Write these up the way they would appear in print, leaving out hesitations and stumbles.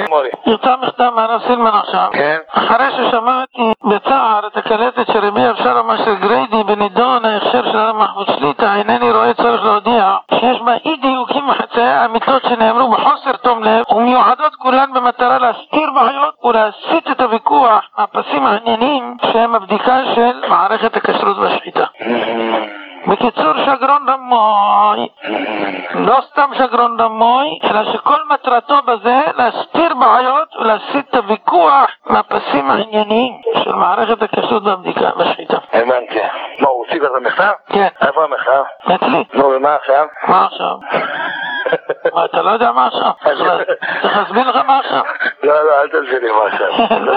יצא מכתב מהרב סילמן עכשיו. כן. אחרי ששמעתי בצער את הקלטת של רבי אבשלום אשר גריידי בנידון ההכשר של הרב מחמוד שליטה, אינני רואה צורך להודיע שיש בה אי דיוקים וחצאי האמיתות שנאמרו בחוסר תום לב ומיועדות כולן במטרה להסתיר בעיות ולהסיט את הוויכוח מהפסים העניינים שהם הבדיקה של מערכת הכשרות והשחיטה. בקיצור, שגרון רמוי, לא סתם שגרון רמוי, אלא שכל מטרתו בזה להסתיר בעיות ולהסיט את הוויכוח מהפסים הענייניים של מערכת הכשרות והשחיטה. הבנתי. מה, הוא הוציא כזה מכתב? כן. איפה המכתב? אצלי. נו, ומה עכשיו? מה עכשיו? מה, אתה לא יודע מה עכשיו? צריך להסביר לך מה עכשיו? לא, אל תלשי לי מה עכשיו.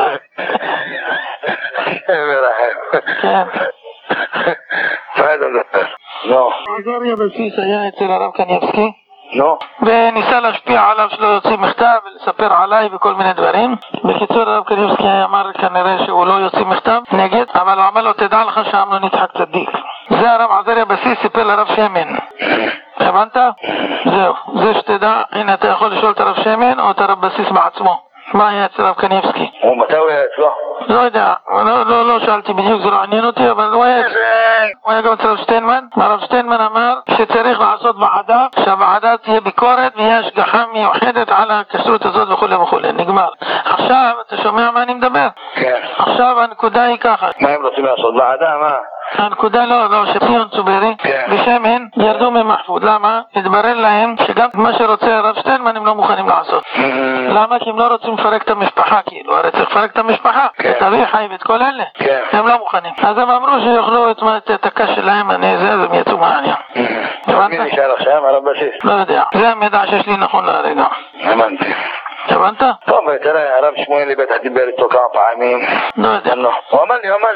כן. מה אתה מדבר? לא. עזריה בסיס היה אצל הרב קניבסקי. לא. וניסה להשפיע עליו שלא יוציא מכתב ולספר עליי וכל מיני דברים. בקיצור, הרב קניבסקי אמר כנראה שהוא לא יוציא מכתב נגד, אבל הוא אמר לו, תדע לך שאמנון יצחק צדיק. זה הרב עזריה בסיס סיפר לרב שמן. הבנת? זהו, זה שתדע. הנה, אתה יכול לשאול את הרב שמן או את הרב בסיס בעצמו. מה היה אצל הרב קניבסקי? ומתי הוא היה אצלו? לא יודע, לא שאלתי בדיוק, זה לא עניין אותי, אבל הוא היה גם אצל הרב שטיינמן. הרב שטיינמן אמר שצריך לעשות ועדה, שהוועדה תהיה ביקורת ויהיה השגחה מיוחדת על הכשרות הזאת וכו' וכו'. נגמר. עכשיו, אתה שומע מה אני מדבר? כן. עכשיו הנקודה היא ככה. מה הם רוצים לעשות? ועדה? מה? הנקודה לא, שציון צוברי ושמן ירדו ממחפוד. למה? התברר להם שגם מה שרוצה הרב שטיינמן הם לא מוכנים לעשות. למה? כי הם לא רוצים לפרק את המשפחה, כאילו, הרי צריך לפרק את המשפחה, את אבי חי ואת כל אלה. הם לא מוכנים. אז הם אמרו שיוכלו את הקש שלהם, אז הם יצאו מהעניין. מי נשאר עכשיו? הרב בסיס? לא יודע. זה המידע שיש לי נכון לרגע. הבנתי. הבנת? טוב, תראה, הרב שמואלי בטח דיבר איתו כמה פעמים. לא יודע. הוא אמר לי,